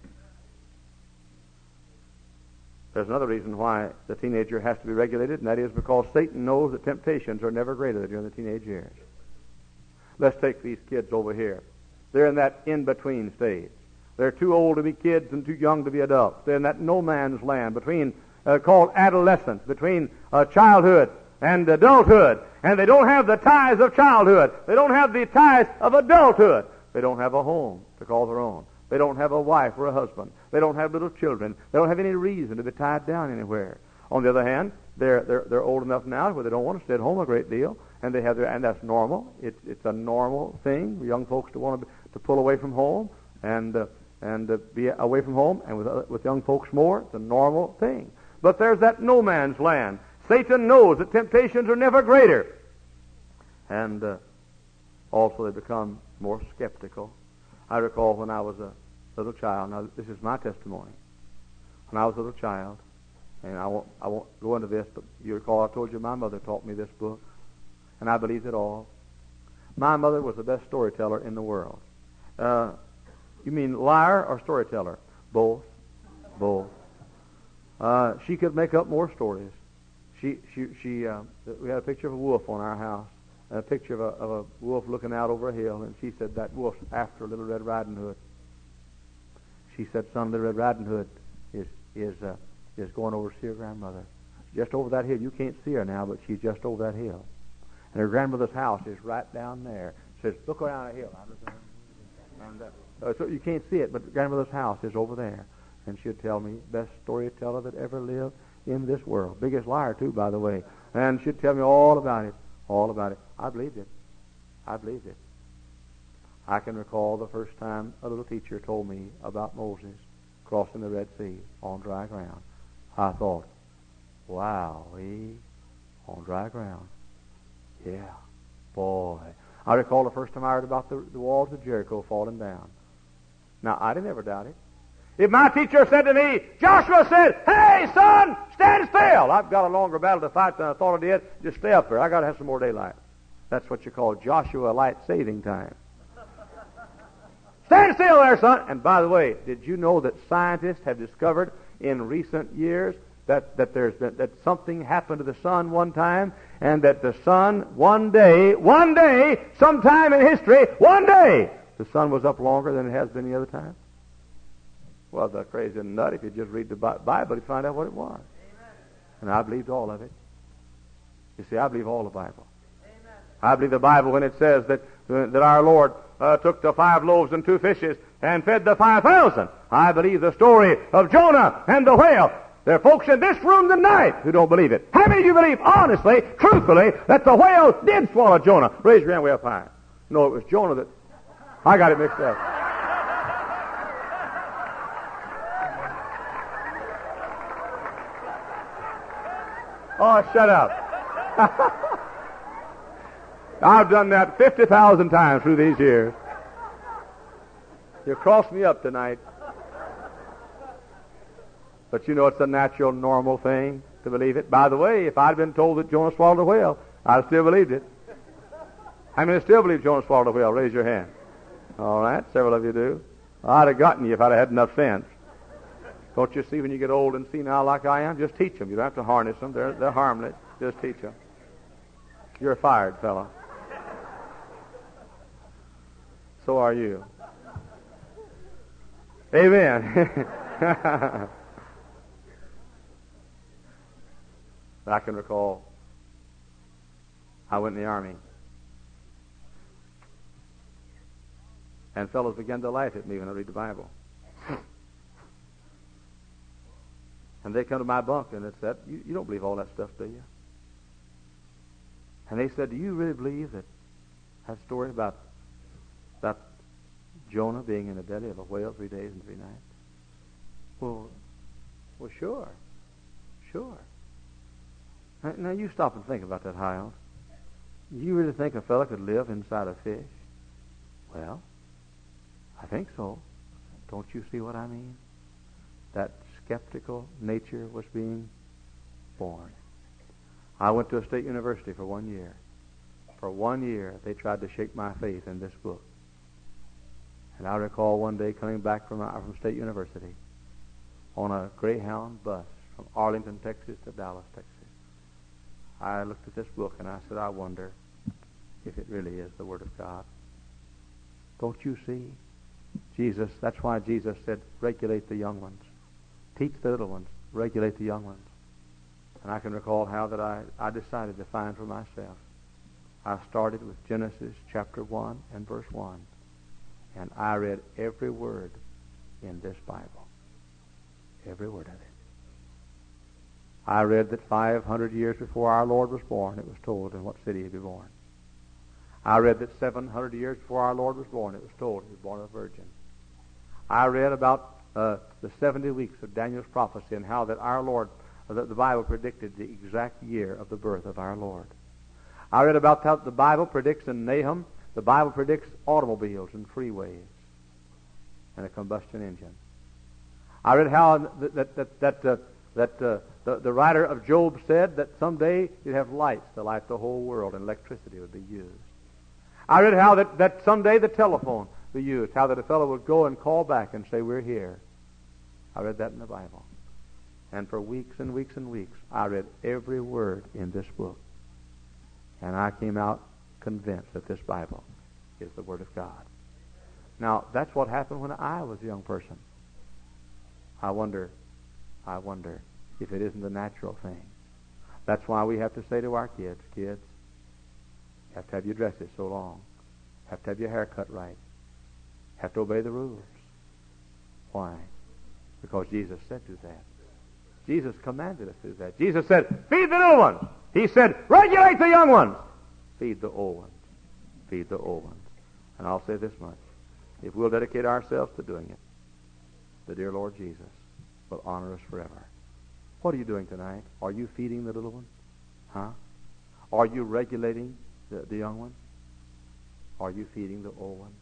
There's another reason why the teenager has to be regulated, and that is because Satan knows that temptations are never greater during the teenage years. Let's take these kids over here. They're in that in-between stage. They're too old to be kids and too young to be adults. They're in that no man's land between, uh, called adolescence, between uh, childhood and adulthood. And they don't have the ties of childhood. They don't have the ties of adulthood. They don't have a home to call their own. They don't have a wife or a husband. They don't have little children. They don't have any reason to be tied down anywhere. On the other hand, they're they're they're old enough now where they don't want to stay at home a great deal, and they have their and that's normal. It's it's a normal thing for young folks to want to to pull away from home and uh, and uh, be away from home, and with uh, with young folks more, it's a normal thing. But there's that no man's land. Satan knows that temptations are never greater, and uh, also they become more skeptical. I recall when I was a little child. Now this is my testimony. When I was a little child. And I won't, I won't go into this, but you recall I told you my mother taught me this book, and I believed it all. My mother was the best storyteller in the world. Uh, you mean liar or storyteller? Both. Both. Uh, she could make up more stories. She, she, she. Uh, we had a picture of a wolf on our house, and a picture of a, of a wolf looking out over a hill, and she said that wolf's after Little Red Riding Hood. She said, son, Little Red Riding Hood is is. Uh, is going over to see her grandmother. Just over that hill. You can't see her now, but she's just over that hill. And her grandmother's house is right down there. Says, look around the hill. And, uh, so you can't see it, but grandmother's house is over there. And she'd tell me, best storyteller that ever lived in this world. Biggest liar, too, by the way. And she'd tell me all about it. All about it. I believed it. I believed it. I can recall the first time a little teacher told me about Moses crossing the Red Sea on dry ground. I thought, wow, he on dry ground. Yeah, boy. I recall the first time I heard about the, the walls of Jericho falling down. Now, I didn't ever doubt it. If my teacher said to me, Joshua said, hey, son, stand still. I've got a longer battle to fight than I thought I did. Just stay up there. I got to have some more daylight. That's what you call Joshua light saving time. Stand still there, son. And by the way, did you know that scientists have discovered in recent years that, that there's been, that something happened to the sun one time, and that the sun one day, one day, sometime in history, one day, the sun was up longer than it has been any other time? Well, the crazy nut, if you just read the Bible, you find out what it was. Amen. And I believed all of it. You see, I believe all the Bible. Amen. I believe the Bible when it says that uh, that our Lord uh, took the five loaves and two fishes and fed the five thousand. I believe the story of Jonah and the whale. There are folks in this room tonight who don't believe it. How many of you believe, honestly, truthfully, that the whale did swallow Jonah? Raise your hand way up high. No, it was Jonah that... I got it mixed up. Oh, shut up. I've done that fifty thousand times through these years. You crossed me up tonight. But you know it's a natural, normal thing to believe it. By the way, if I'd been told that Jonah swallowed a whale, I'd have still believed it. How many still believe Jonah swallowed a whale? Raise your hand. All right, several of you do. I'd have gotten you if I'd have had enough sense. Don't you see when you get old and senile like I am? Just teach them. You don't have to harness them. They're, they're harmless. Just teach them. You're fired, fella. So are you. Amen. I can recall I went in the Army. And fellows began to laugh at me when I read the Bible. And they come to my bunk and they said, you, you don't believe all that stuff, do you? And they said, do you really believe that that story about, about Jonah being in the belly of a whale three days and three nights? Well, well, sure. Sure. Now, now you stop and think about that, Hiles. Do you really think a fellow could live inside a fish? Well, I think so. Don't you see what I mean? That skeptical nature was being born. I went to a state university for one year. For one year, they tried to shake my faith in this book. And I recall one day coming back from, from State University on a Greyhound bus from Arlington, Texas to Dallas, Texas. I looked at this book and I said, I wonder if it really is the Word of God. Don't you see? Jesus, that's why Jesus said, regulate the young ones. Teach the little ones. Regulate the young ones. And I can recall how that I, I decided to find for myself. I started with Genesis chapter one and verse one. And I read every word in this Bible. Every word of it. I read that five hundred years before our Lord was born, it was told in what city he'd be born. I read that seven hundred years before our Lord was born, it was told he was born of a virgin. I read about uh, the seventy weeks of Daniel's prophecy and how that our Lord, uh, that the Bible predicted the exact year of the birth of our Lord. I read about how the Bible predicts in Nahum, the Bible predicts automobiles and freeways and a combustion engine. I read how that that that that, uh, that uh, the, the writer of Job said that someday you'd have lights to light the whole world and electricity would be used. I read how that, that someday the telephone would be used, how that a fellow would go and call back and say, we're here. I read that in the Bible. And for weeks and weeks and weeks, I read every word in this book. And I came out convinced that this Bible is the Word of God. Now, that's what happened when I was a young person. I wonder, I wonder if it isn't a natural thing. That's why we have to say to our kids, kids, you have to have your dresses so long. Have to have your hair cut right. Have to obey the rules. Why? Because Jesus said do that. Jesus commanded us to do that. Jesus said, feed the little ones. He said, regulate the young ones. Feed the old ones. Feed the old ones. And I'll say this much. If we'll dedicate ourselves to doing it, the dear Lord Jesus will honor us forever. What are you doing tonight? Are you feeding the little ones? Huh? Are you regulating the, the young ones? Are you feeding the old ones?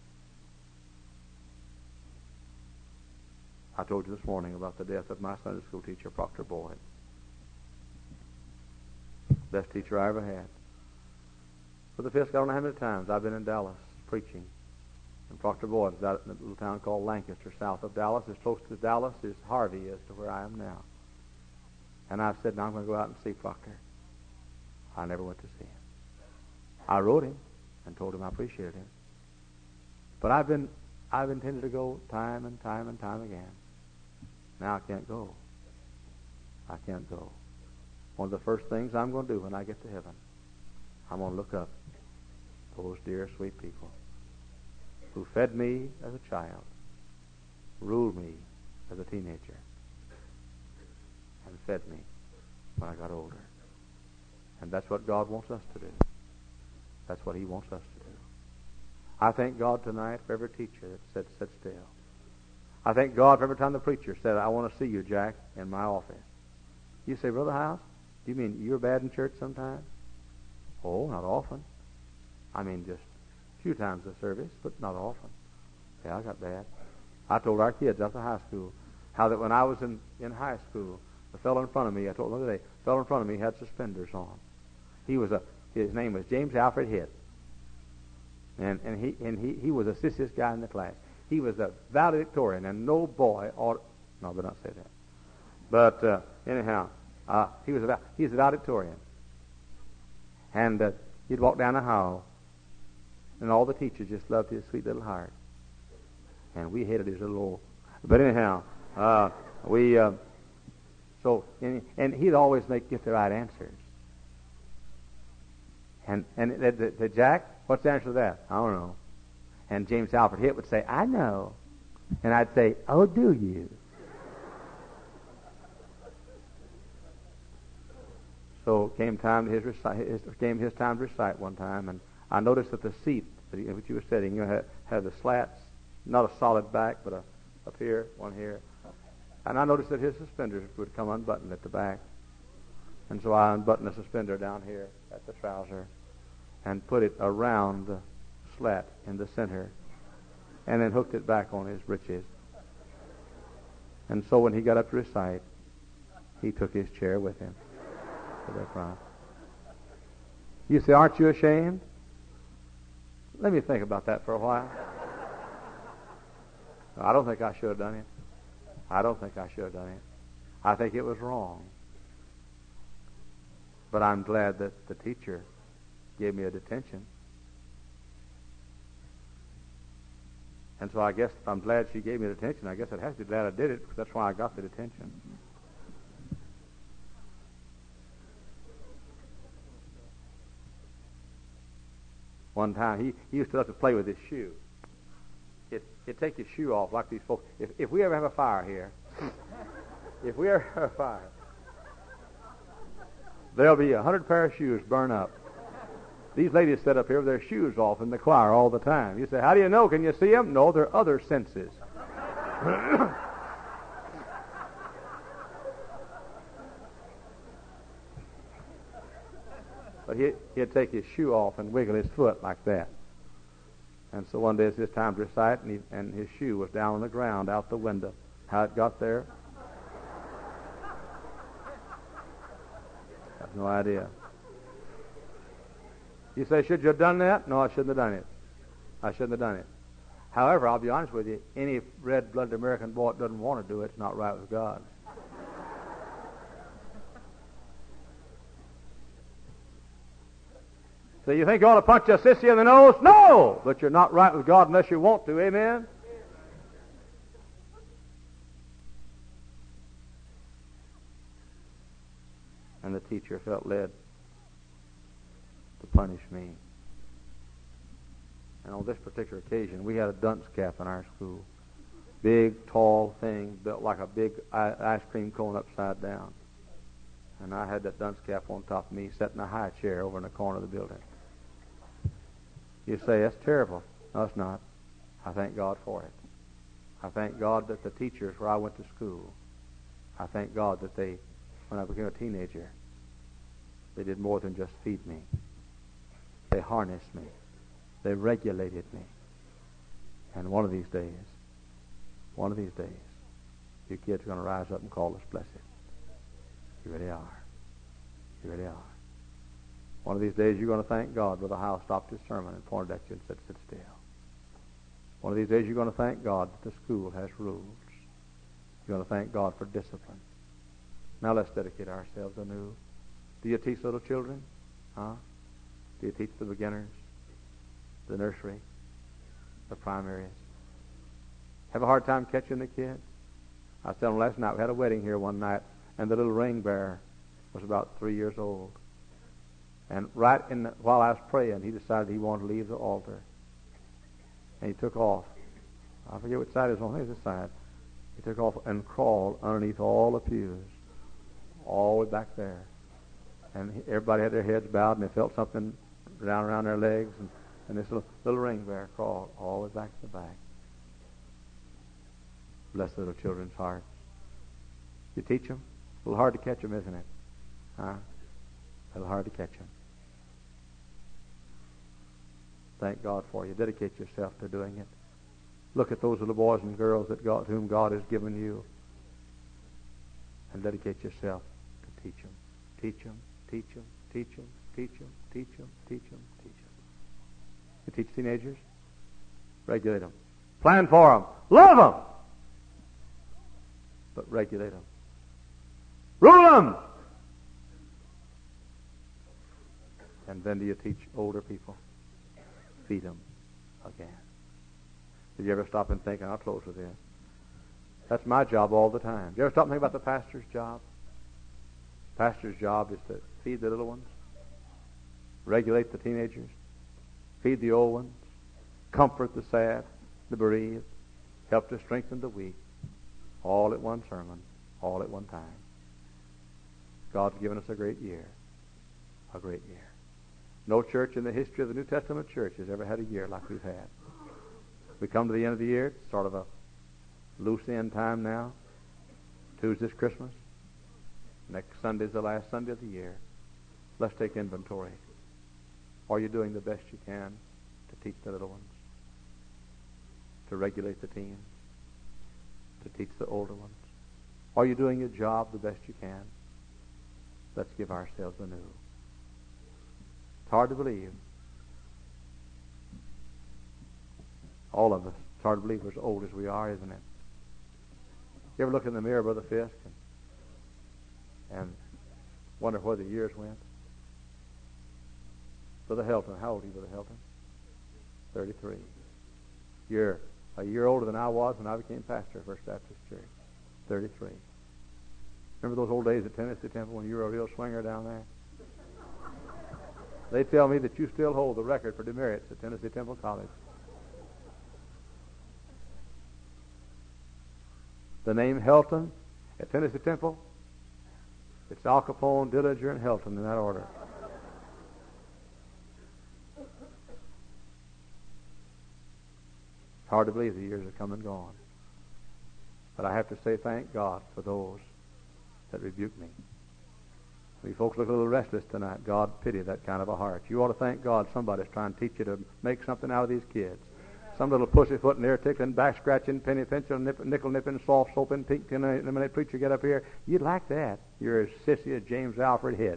I told you this morning about the death of my Sunday school teacher, Proctor Boyd. Best teacher I ever had. For the fifth, I don't know how many times I've been in Dallas preaching. And Proctor Boyd is out in a little town called Lancaster, south of Dallas, as close to Dallas as Harvey is to where I am now. And I've said, now I'm going to go out and see Proctor. I never went to see him. I wrote him and told him I appreciated him. But I've been, I've intended to go time and time and time again. Now I can't go. I can't go. One of the first things I'm going to do when I get to heaven, I'm going to look up those dear, sweet people who fed me as a child, ruled me as a teenager, and fed me when I got older. And that's what God wants us to do. That's what He wants us to do. I thank God tonight for every teacher that said, sit still. I thank God for every time the preacher said, I want to see you, Jack, in my office. You say, Brother House, do you mean you're bad in church sometimes? Oh, not often. I mean just a few times a service, but not often. Yeah, I got bad. I told our kids after high school how that when I was in, in high school, the fellow in front of me, I told them the other day, the fellow in front of me had suspenders on. He was a, his name was James Alfred Hitt. And, and, he, and he, he was the sissiest guy in the class. He was a valedictorian, and no boy ought... No, I better not say that. But uh, anyhow, uh, he was a, he was a valedictorian. And uh, he'd walk down the hall, and all the teachers just loved his sweet little heart. And we hated his little old... But anyhow, uh, we... Uh, so, and, and he'd always make get the right answers. And and the, the, the Jack, what's the answer to that? I don't know. And James Alfred Hitt would say, I know. And I'd say, oh, do you? So came time to his, recite, his came his time to recite one time, and I noticed that the seat that he, which he was sitting, you know, had, had the slats, not a solid back, but a up here, one here. And I noticed that his suspenders would come unbuttoned at the back. And so I unbuttoned the suspender down here at the trouser and put it around the slat in the center and then hooked it back on his breeches. And so when he got up to recite, he took his chair with him to the front. You say, aren't you ashamed? Let me think about that for a while. I don't think I should have done it. I don't think I should have done it. I think it was wrong. But I'm glad that the teacher gave me a detention. And so I guess I'm glad she gave me the detention. I guess it has to be glad I did it, because that's why I got the detention. One time, he, he used to love to play with his shoe. He'd, he'd take his shoe off like these folks. If, if we ever have a fire here, if we ever have a fire, there'll be a hundred pair of shoes burn up. These ladies sit up here with their shoes off in the choir all the time. You say, how do you know? Can you see them? No, they're other senses. But he, he'd take his shoe off and wiggle his foot like that. And so one day it's his time to recite, and, he, and his shoe was down on the ground out the window. How it got there, I have no idea. You say, should you have done that? No, I shouldn't have done it. I shouldn't have done it. However, I'll be honest with you, any red-blooded American boy that doesn't want to do it, it's not right with God. So you think you ought to punch a sissy in the nose? No! But you're not right with God unless you want to. Amen? And the teacher felt led to punish me. And on this particular occasion, we had a dunce cap in our school. Big, tall thing, built like a big ice cream cone upside down. And I had that dunce cap on top of me, sat in a high chair over in the corner of the building. You say, that's terrible. No, it's not. I thank God for it. I thank God that the teachers where I went to school, I thank God that they, when I became a teenager, they did more than just feed me. They harnessed me. They regulated me. And one of these days, one of these days, you kids are going to rise up and call us blessed. You really are. You really are. One of these days you're going to thank God Brother Howe stopped his sermon and pointed at you and said, sit still. One of these days you're going to thank God that the school has rules. You're going to thank God for discipline. Now let's dedicate ourselves anew. Do you teach little children? Huh? Do you teach the beginners? The nursery? The primaries? Have a hard time catching the kids? I was telling them last night, we had a wedding here one night, and the little ring bearer was about three years old. And right in the, while I was praying, he decided he wanted to leave the altar. And he took off. I forget which side it was on. I think it was this side. He took off and crawled underneath all the pews, all the way back there. And he, everybody had their heads bowed, and they felt something down around their legs. And, and this little, little ring bearer crawled all the way back to the back. Bless little children's hearts. You teach them? A little hard to catch them, isn't it? Huh? A little hard to catch them. Thank God for you. Dedicate yourself to doing it. Look at those little boys and girls that God, whom God has given you, and dedicate yourself to teach them. Teach them, teach them, teach them, teach them, teach them, teach them, teach them. You teach teenagers? Regulate them. Plan for them. Love them. But regulate them. Rule them. And then do you teach older people? Feed them again. Did you ever stop and think, and I'll close with this, that's my job all the time. Did you ever stop and think about the pastor's job? Pastor's job is to feed the little ones, regulate the teenagers, feed the old ones, comfort the sad, the bereaved, help to strengthen the weak, all at one sermon, all at one time. God's given us a great year, a great year. No church in the history of the New Testament church has ever had a year like we've had. We come to the end of the year. It's sort of a loose end time now. Tuesday's Christmas. Next Sunday's the last Sunday of the year. Let's take inventory. Are you doing the best you can to teach the little ones? To regulate the teens? To teach the older ones? Are you doing your job the best you can? Let's give ourselves anew. It's hard to believe. All of us. It's hard to believe we're as old as we are, isn't it? You ever look in the mirror, Brother Fisk, and, and wonder where the years went? Brother Helton, how old are you, Brother Helton? thirty-three. You're a year older than I was when I became pastor of First Baptist Church. thirty-three. Remember those old days at Tennessee Temple when you were a real swinger down there? They tell me that you still hold the record for demerits at Tennessee Temple College. The name Helton at Tennessee Temple, it's Al Capone, Dillinger, and Helton in that order. It's hard to believe the years have come and gone. But I have to say thank God for those that rebuke me. You folks look a little restless tonight. God pity that kind of a heart. You ought to thank God somebody's trying to teach you to make something out of these kids. Some little pussyfoot and ear tickling, back scratching, penny pinching, nip, nickel nipping, soft soaping, pink tin, and when that preacher get up here, you'd like that. You're as sissy as James Alfred Hitt.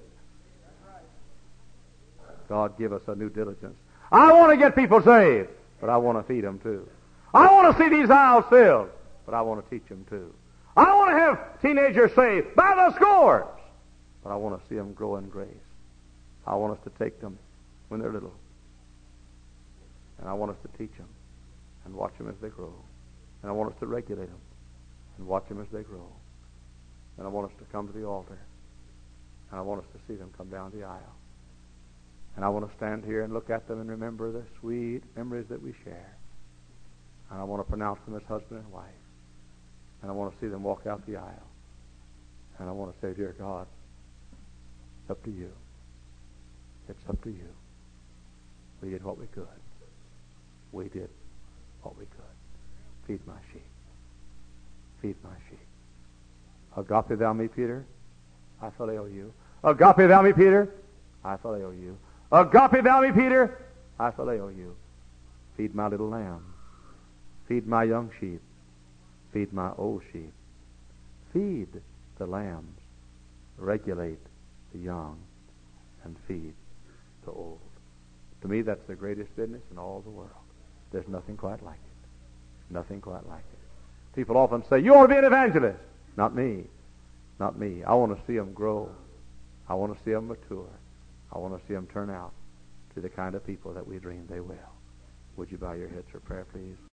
God give us a new diligence. I want to get people saved, but I want to feed them too. I want to see these aisles filled, but I want to teach them too. I want to have teenagers saved by the scores, but I want to see them grow in grace. I want us to take them when they're little, and I want us to teach them and watch them as they grow. And I want us to regulate them and watch them as they grow. And I want us to come to the altar, and I want us to see them come down the aisle. And I want to stand here and look at them and remember the sweet memories that we share. And I want to pronounce them as husband and wife. And I want to see them walk out the aisle. And I want to say, dear God, it's up to you. It's up to you. We did what we could. We did what we could. Feed my sheep. Feed my sheep. Agape thou me, Peter? I phileo you. Agape thou me, Peter? I phileo you. Agape thou me, Peter? I phileo you. Feed my little lamb. Feed my young sheep. Feed my old sheep. Feed the lambs. Regulate the young. And feed the old. To me, that's the greatest business in all the world. There's nothing quite like it. Nothing quite like it. People often say, you ought to be an evangelist. Not me. Not me. I want to see them grow. I want to see them mature. I want to see them turn out to the kind of people that we dream they will. Would you bow your heads for prayer, please?